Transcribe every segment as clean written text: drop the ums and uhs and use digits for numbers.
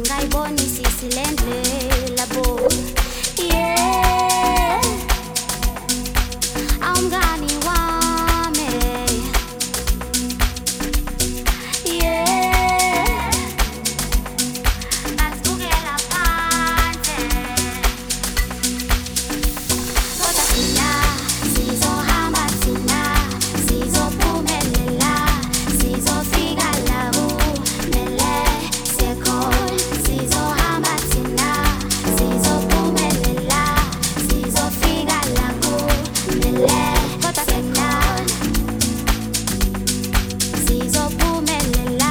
singayibonisisi lendlela bo. Yeah, awumngani wami. Yeah, asibukela phansi. Kodwa thina sizohamba, thina sizophumelela, sizofika la kumele sikhona. Sizohamba thina sizophumelela, sizofika la kumele kodwa sikhona. Sizophumelela,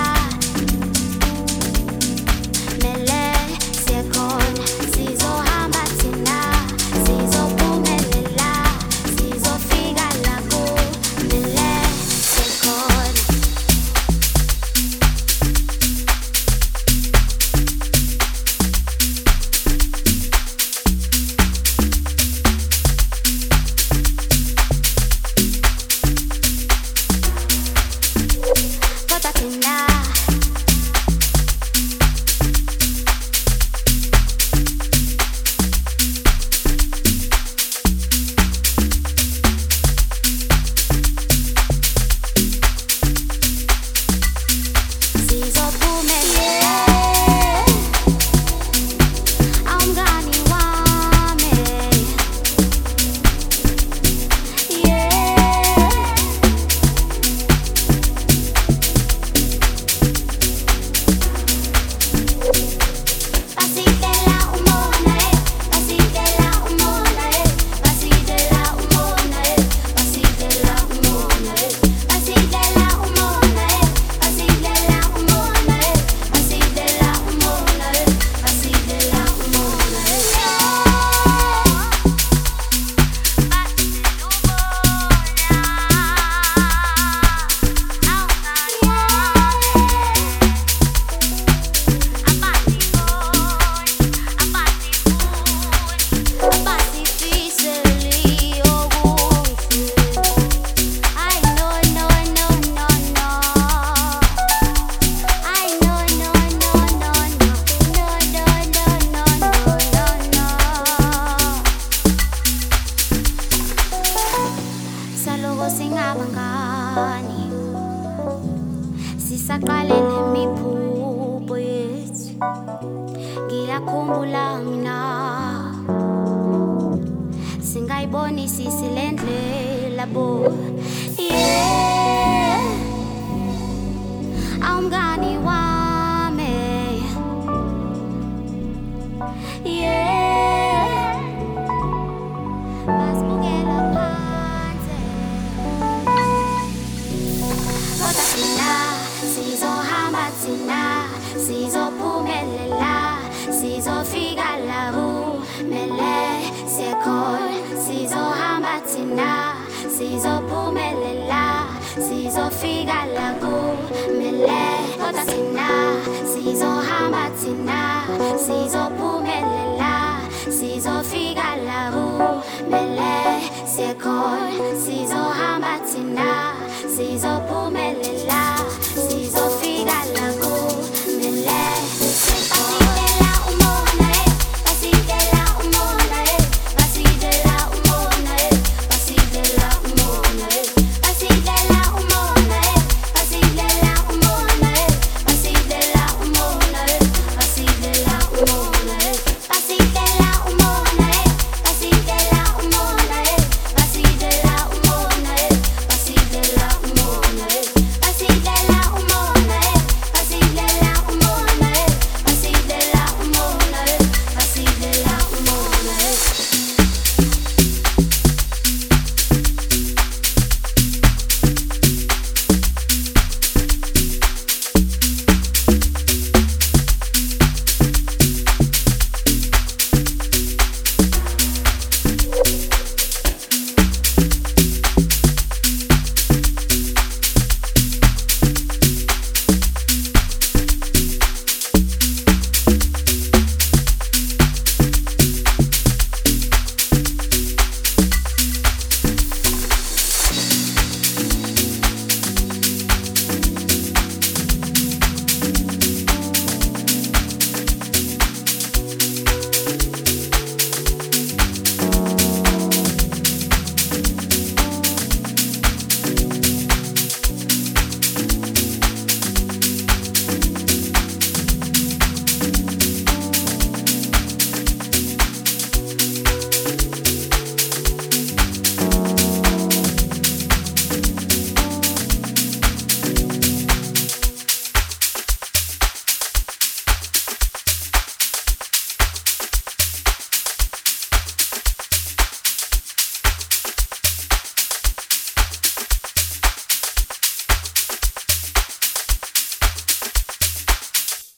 mele sikhona. Sizohamba thina sizophumelela, sizofika la kumele sikhona. Kodwa thina sizophumelela. Awumngani wami. Yeah, basitela umona, basitela umona, basitela umona, basitela umona, basitela umona, basitela umona, basitela umona, basitela saloko singabangani, sisaqalele imiphupho yethu. Ngiyakhumbula mina singayibonisisi lendlela bo. Yeah, awumngani wami. Yeah, basibukela phansi. Kodwa thina sizohamba, thina sizophumelela, sizofika la kumele sikhona. Sizohamba thina sizophumelela, sizofika la kumele kodwa thina sizohamba, thina sizophumelela, sizofika